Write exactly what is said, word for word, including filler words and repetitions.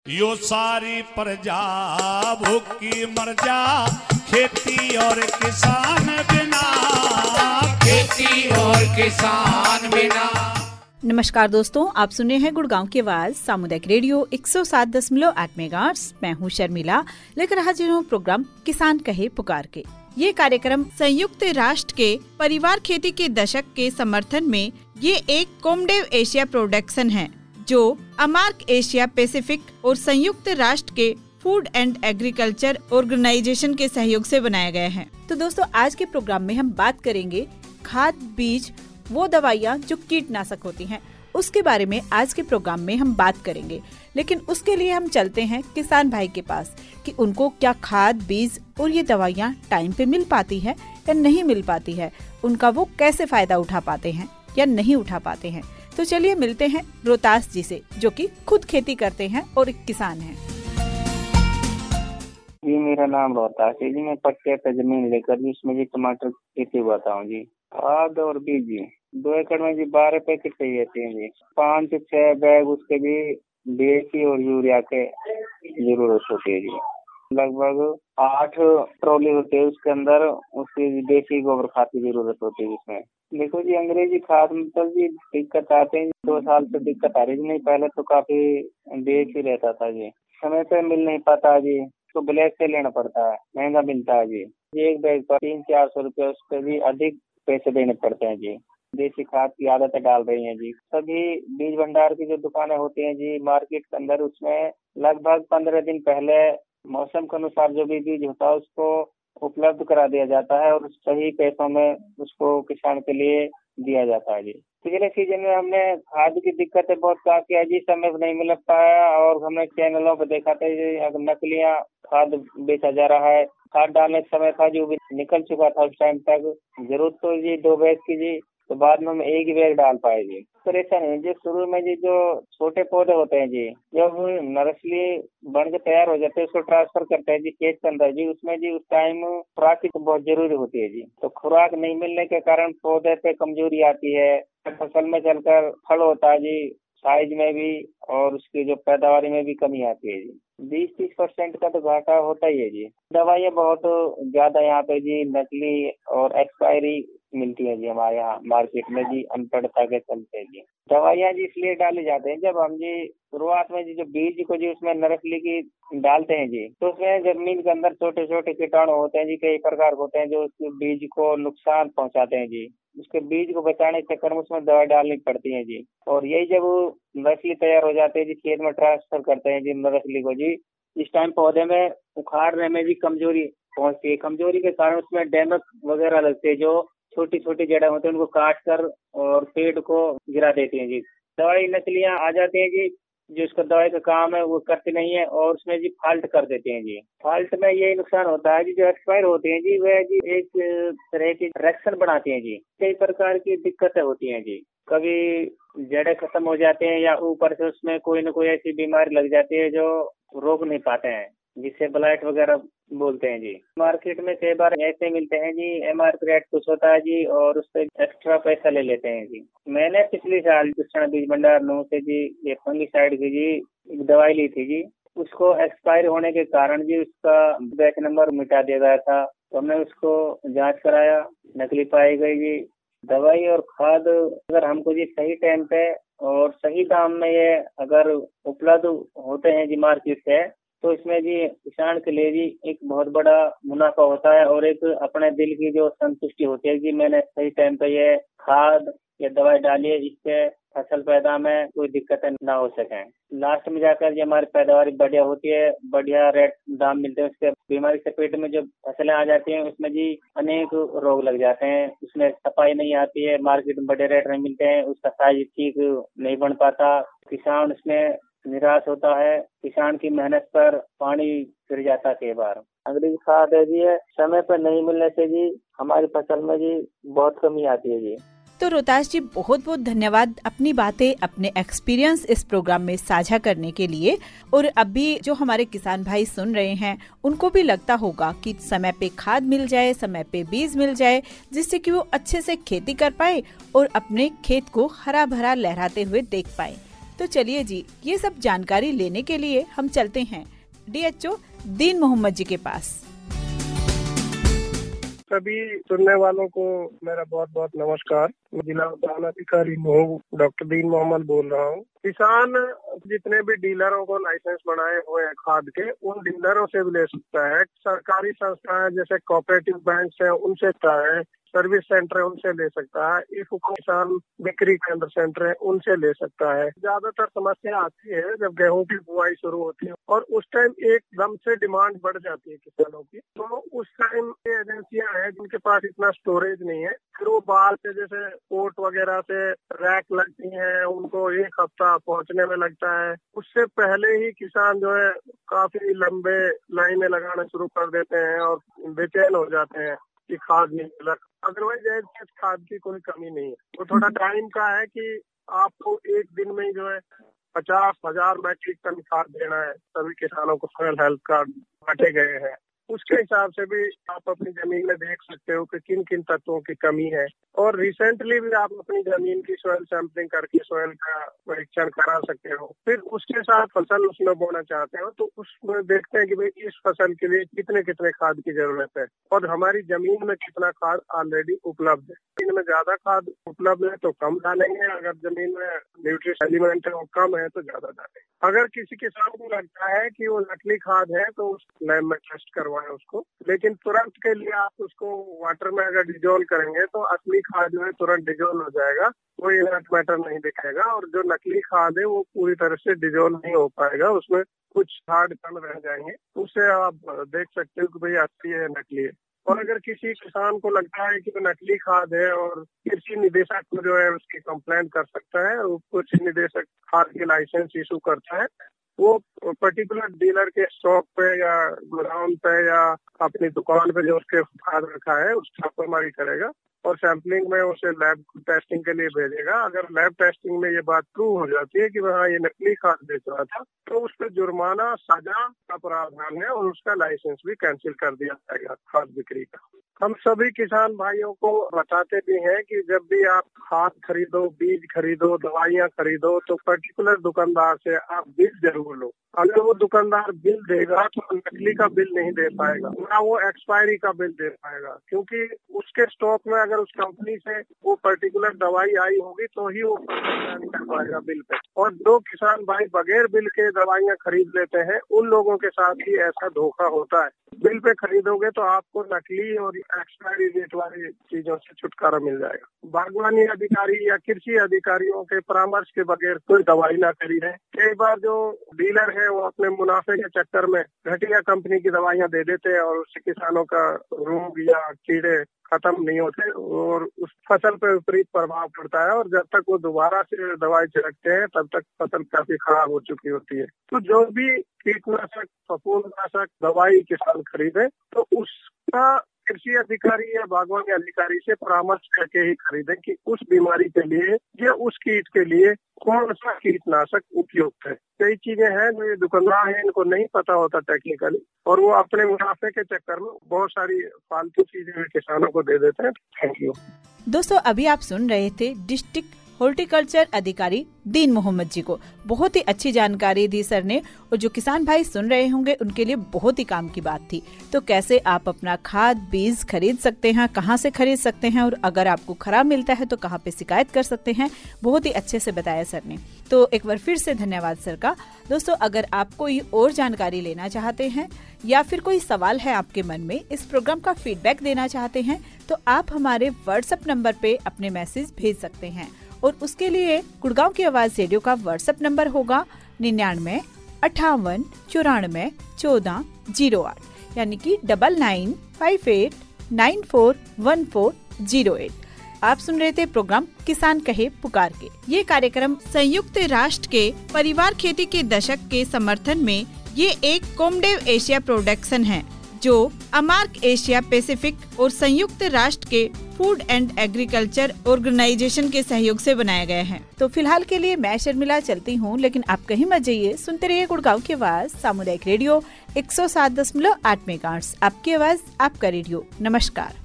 यो सारी प्रजा भूखी मर जा, खेती और किसान बिना, खेती और किसान बिना। नमस्कार दोस्तों, आप सुने हैं गुड़गांव की आवाज सामुदायिक रेडियो एक सौ सात दशमलव आठ मेगाहर्ट्ज। मैं हूँ शर्मिला, लेकर हाजिर हूँ प्रोग्राम किसान कहे पुकार के। ये कार्यक्रम संयुक्त राष्ट्र के परिवार खेती के दशक के समर्थन में ये एक कोमडेव एशिया प्रोडक्शन है, जो अमार्क एशिया पैसिफिक और संयुक्त राष्ट्र के फूड एंड एग्रीकल्चर ऑर्गेनाइजेशन के सहयोग से बनाया गया है। तो दोस्तों, आज के प्रोग्राम में हम बात करेंगे खाद, बीज, वो दवाइयाँ जो कीटनाशक होती हैं, उसके बारे में आज के प्रोग्राम में हम बात करेंगे। लेकिन उसके लिए हम चलते हैं किसान भाई के पास कि उनको क्या खाद, बीज और ये दवाइयाँ टाइम पे मिल पाती है या नहीं मिल पाती है, उनका वो कैसे फायदा उठा पाते हैं या नहीं उठा पाते हैं। तो चलिए मिलते हैं रोहतास जी से, जो कि खुद खेती करते हैं और एक किसान हैं। जी, मेरा नाम रोहतास है जी। मैं पट्टे पे जमीन लेकर जी उसमें जी टमाटर खेती उगाता हूँ जी। खाद और बीज जी दो एकड़ में जी बारह पैकेट चाहिए थे जी। पाँच से छह बैग उसके भी डीएपी और यूरिया के जरूरत होती है जी। लगभग आठ ट्रॉली होती है, उसके अंदर उसकी देसी गोबर खाद की जरूरत होती है जिसमें। देखो जी, अंग्रेजी खाद में तो जी दिक्कत आते हैं, दो साल से दिक्कत आ रही है। नहीं, पहले तो काफी डीएपी रहता था जी, समय पे मिल नहीं पाता जी, तो ब्लैक से लेना पड़ता है, महंगा मिलता है जी। एक बैग पर तीन चार सौ रुपये उसके भी अधिक पैसे देने पड़ते हैं जी। देसी खाद की आदतें डाल रही हैं जी सभी। बीज भंडार की जो दुकानें होती हैं जी मार्केट के अंदर, उसमें लगभग पंद्रह दिन पहले मौसम के अनुसार जो भी बीज होता है उसको उपलब्ध करा दिया जाता है और सही पैसों में उसको किसान के लिए दिया जाता है जी। पिछले सीजन में हमने खाद की दिक्कतें बहुत कहा किया जी, समय पर नहीं मिल पाया और हमने चैनलों पर देखा था जी नकलियाँ खाद बेचा जा रहा है। खाद डालने का समय था जो भी निकल चुका था उस टाइम तक। जरूरत तो जी दो बैग की जी, तो बाद में हम एक ही बैग डाल पाए जी। परेशान है जी शुरू में जी, जो छोटे पौधे होते हैं जी, जब नर्सरी बन के तैयार हो जाते हैं उसको ट्रांसफर करते हैं जी खेत के अंदर जी। उसमें जी उस टाइम खुराक की तो बहुत जरूरी होती है जी। तो खुराक नहीं मिलने के कारण पौधे पे कमजोरी आती है। फसल में चलकर फल होता है जी, साइज में भी और उसकी जो पैदावार में भी कमी आती है जी। बीस तीस परसेंट का तो घाटा होता ही है जी। दवाइयाँ बहुत ज्यादा यहाँ पे जी नकली और एक्सपायरी मिलती है जी हमारे यहाँ मार्केट में जी, अनपढ़ता के चलते जी। दवाइयाँ जी इसलिए डाली जाते हैं जब हम जी शुरुआत में जी जो बीज को जी उसमें नर्सरी की डालते हैं जी, तो उसमें जमीन के अंदर छोटे छोटे कीटाणु होते हैं जी, कई प्रकार होते हैं जो उस बीज को नुकसान पहुँचाते हैं जी। उसके बीज को बचाने के चक्कर में उसमें दवा डालनी पड़ती है जी। और यही जब नर्सरी तैयार हो जाते हैं जी, खेत में ट्रांसफर करते हैं जी नर्सरी को जी, इस टाइम पौधे में उखाड़ने में भी कमजोरी पहुंचती है। कमजोरी के कारण उसमें डैमेज वगैरह लगते हैं, जो छोटी छोटी जड़ें होती हैं उनको काट कर और पेड़ को गिरा देती हैं जी। दवाई नकलियाँ आ जाती हैं जी, जो उसका दवाई का काम है वो करती नहीं है और उसमें जी फाल्ट कर देते हैं जी। फाल्ट में यही नुकसान होता है जी, जो एक्सपायर होते हैं जी वह जी एक तरह की रिएक्शन बनाती हैं जी। कई प्रकार की दिक्कतें होती हैं जी, कभी जड़ें खत्म हो जाते हैं या ऊपर से उसमें कोई न कोई ऐसी बीमारी लग जाती है जो रोक नहीं पाते हैं, जिसे ब्लाइट वगैरह बोलते हैं जी। मार्केट में कई बार ऐसे मिलते हैं जी, एमआरपी रेट कुछ होता है जी और उस पर एक्स्ट्रा पैसा ले लेते हैं जी। मैंने पिछले साल कृष्णा बीज भंडार नौ से जी ये फंगिसाइड की जी एक दवाई ली थी जी। उसको एक्सपायर होने के कारण जी उसका बैच नंबर मिटा दिया गया था, तो हमने उसको जांच कराया, नकली पाई गई जी। दवाई और खाद अगर हमको जी सही टाइम पे और सही दाम में ये अगर उपलब्ध होते हैं जी मार्केट से, तो इसमें जी किसान के लिए जी एक बहुत बड़ा मुनाफा होता है और एक अपने दिल की जो संतुष्टि होती है कि मैंने सही टाइम पे ये खाद या दवाई डाली है, इससे फसल पैदा में कोई दिक्कतें ना हो सके। लास्ट में जाकर जो हमारी पैदावार बढ़िया होती है, बढ़िया रेट दाम मिलते हैं। उसके बीमारी से पेट में जो फसलें आ जाती हैं उसमें जी अनेक रोग लग जाते हैं, उसमें सफाई नहीं आती है, मार्केट में बड़े रेट नहीं मिलते हैं, उसका साइज ठीक नहीं बन पाता, किसान उसमें निराश होता है, किसान की मेहनत पर पानी फिर जाता है। कई बार अंग्रेजी खाद है जी समय पर नहीं मिलने से जी हमारी फसल में जी बहुत कमी आती है जी। तो रोहतास जी, बहुत बहुत धन्यवाद अपनी बातें, अपने एक्सपीरियंस इस प्रोग्राम में साझा करने के लिए। और अभी जो हमारे किसान भाई सुन रहे हैं उनको भी लगता होगा कि समय पे खाद मिल जाए, समय पे बीज मिल जाए, जिससे कि वो अच्छे से खेती कर पाए और अपने खेत को हरा भरा लहराते हुए देख पाए। तो चलिए जी, ये सब जानकारी लेने के लिए हम चलते हैं डीएचओ दीन मोहम्मद जी के पास। सभी सुनने वालों को मेरा बहुत बहुत नमस्कार। मैं जिला उद्यान अधिकारी हूँ, डॉक्टर दीन मोहम्मद बोल रहा हूँ। किसान जितने भी डीलरों को लाइसेंस बनाए हुए हैं खाद के, उन डीलरों से भी ले सकता है। सरकारी संस्थाएं जैसे कोऑपरेटिव बैंक है उनसे है, सर्विस सेंटर है उनसे ले सकता है, इफ किसान बिक्री केंद्र सेंटर है उनसे ले सकता है। ज्यादातर समस्या आती है जब गेहूं की बुआई शुरू होती है और उस टाइम एकदम से डिमांड बढ़ जाती है किसानों की, तो उस टाइम ये एजेंसियां हैं जिनके पास इतना स्टोरेज नहीं है, फिर वो बाहर से जैसे पोर्ट वगैरह से रैक लगती है, उनको एक हफ्ता पहुंचने में लगता है। उससे पहले ही किसान जो है काफी लंबे लाइनें लगाना शुरू कर देते हैं और बेचैन हो जाते हैं कि खाद नहीं मिला। अदरवाइज खाद की कोई कमी नहीं है। तो थोड़ा टाइम का है कि आपको एक दिन में जो है पचास हजार मैट्रिक टन खाद देना है। सभी किसानों को सॉइल हेल्थ कार्ड बांटे गए हैं, उसके हिसाब से भी आप अपनी जमीन में देख सकते हो कि किन किन तत्वों की कमी है। और रिसेंटली भी आप अपनी जमीन की सॉइल सैंपलिंग करके सॉइल का परीक्षण करा सकते हो। फिर उसके साथ फसल उसमें बोना चाहते हो तो उसमें देखते हैं कि भाई इस फसल के लिए कितने कितने खाद की जरूरत है और हमारी जमीन में कितना खाद ऑलरेडी उपलब्ध है। जमीन में ज्यादा खाद उपलब्ध है तो कम डालेंगे, अगर जमीन में न्यूट्रिशन एलिमेंट है वो कम है तो ज्यादा डालेंगे। अगर किसी किसान को लगता है कि वो नकली खाद है तो उस लैब में टेस्ट करवाएं उसको, लेकिन तुरंत के लिए आप उसको वाटर में अगर डिजोल्व करेंगे तो असली खाद जो है तुरंत डिजोल्व हो जाएगा, कोई इनर्ट मैटर नहीं दिखेगा। और जो नकली खाद है वो पूरी तरह से डिजोल्व नहीं हो पाएगा, उसमें कुछ हार्ड कण रह जाएंगे। उससे आप देख सकते हो कि भाई असली है नकली है। और अगर किसी किसान को लगता है कि वो नकली खाद है और कृषि निदेशक को जो है उसकी कंप्लेंट कर सकता है, और कृषि निदेशक खाद के लाइसेंस इशू करता है, वो पर्टिकुलर डीलर के शॉप पे या गोडाउन पे या अपनी दुकान पे जो उसके खाद रखा है उस छापेमारी करेगा और सैंपलिंग में उसे लैब टेस्टिंग के लिए भेजेगा। अगर लैब टेस्टिंग में ये बात प्रूव हो जाती है कि हाँ ये नकली खाद बेच रहा था, तो उस पर जुर्माना, सजा का प्रावधान है और उसका लाइसेंस भी कैंसिल कर दिया जाएगा खाद बिक्री का। हम सभी किसान भाइयों को बताते भी हैं कि जब भी आप खाद खरीदो, बीज खरीदो, दवाइयाँ खरीदो तो पर्टिकुलर दुकानदार से आप बिल जरूर लो। अगर वो दुकानदार बिल देगा तो नकली का बिल नहीं दे पाएगा, ना वो एक्सपायरी का बिल दे पाएगा, क्योंकि उसके स्टॉक में अगर उस कंपनी से वो पर्टिकुलर दवाई आई होगी तो ही वो कर पाएगा बिल पे। और जो किसान भाई बगैर बिल के दवाइयाँ खरीद लेते हैं उन लोगों के साथ ही ऐसा धोखा होता है। बिल पे खरीदोगे तो आपको नकली और एक्सपायरी डेट वाली चीजों से छुटकारा मिल जाएगा। बागवानी अधिकारी या कृषि अधिकारियों के परामर्श के बगैर कोई दवाई ना खरीदें। कई बार जो डीलर है वो अपने मुनाफे के चक्कर में घटिया कंपनी की दवाइयाँ दे देते हैं और उससे किसानों का रोग या कीड़े खत्म नहीं होते और उस फसल पर विपरीत प्रभाव पड़ता है, और जब तक वो दोबारा से दवाई छिड़कते हैं तब तक फसल काफी खराब हो चुकी होती है। तो जो भी कीटनाशक, फफूंदनाशक दवाई किसान खरीदे तो उसका कृषि अधिकारी या बागवानी अधिकारी से परामर्श करके ही खरीदें कि उस बीमारी के लिए या उस कीट के लिए कौन सा कीटनाशक उपयुक्त है। कई चीजें हैं जो ये दुकानदार है इनको नहीं पता होता टेक्निकली, और वो अपने मुनाफे के चक्कर में बहुत सारी फालतू चीजें किसानों को दे देते हैं। थैंक यू दोस्तों, अभी आप सुन रहे थे डिस्ट्रिक्ट हॉर्टिकल्चर अधिकारी दीन मोहम्मद जी को। बहुत ही अच्छी जानकारी दी सर ने, और जो किसान भाई सुन रहे होंगे उनके लिए बहुत ही काम की बात थी। तो कैसे आप अपना खाद बीज खरीद सकते हैं, कहां से खरीद सकते हैं, और अगर आपको खराब मिलता है तो कहां पे शिकायत कर सकते हैं, बहुत ही अच्छे से बताया सर ने। तो एक बार फिर से धन्यवाद सर का। दोस्तों, अगर आप कोई और जानकारी लेना चाहते हैं या फिर कोई सवाल है आपके मन में, इस प्रोग्राम का फीडबैक देना चाहते हैं, तो आप हमारे व्हाट्सएप नंबर पे अपने मैसेज भेज सकते हैं। और उसके लिए गुड़गांव की आवाज रेडियो का व्हाट्सएप नंबर होगा निन्यानवे अट्ठावन चौरानवे चौदह जीरो आठ, यानी कि double nine five eight nine four one four zero eight. आप सुन रहे थे प्रोग्राम किसान कहे पुकार के। ये कार्यक्रम संयुक्त राष्ट्र के परिवार खेती के दशक के समर्थन में ये एक कोमडेव एशिया प्रोडक्शन है, जो अमार्क एशिया पैसिफिक और संयुक्त राष्ट्र के फूड एंड एग्रीकल्चर ऑर्गेनाइजेशन के सहयोग से बनाया गया है। तो फिलहाल के लिए मैं शर्मिला चलती हूँ, लेकिन आप कहीं मत जाइए, सुनते रहिए गुड़गांव की आवाज सामुदायिक रेडियो एक सौ सात दशमलव आठ मेगाहर्ट्ज। आपकी आवाज, आपका रेडियो। नमस्कार।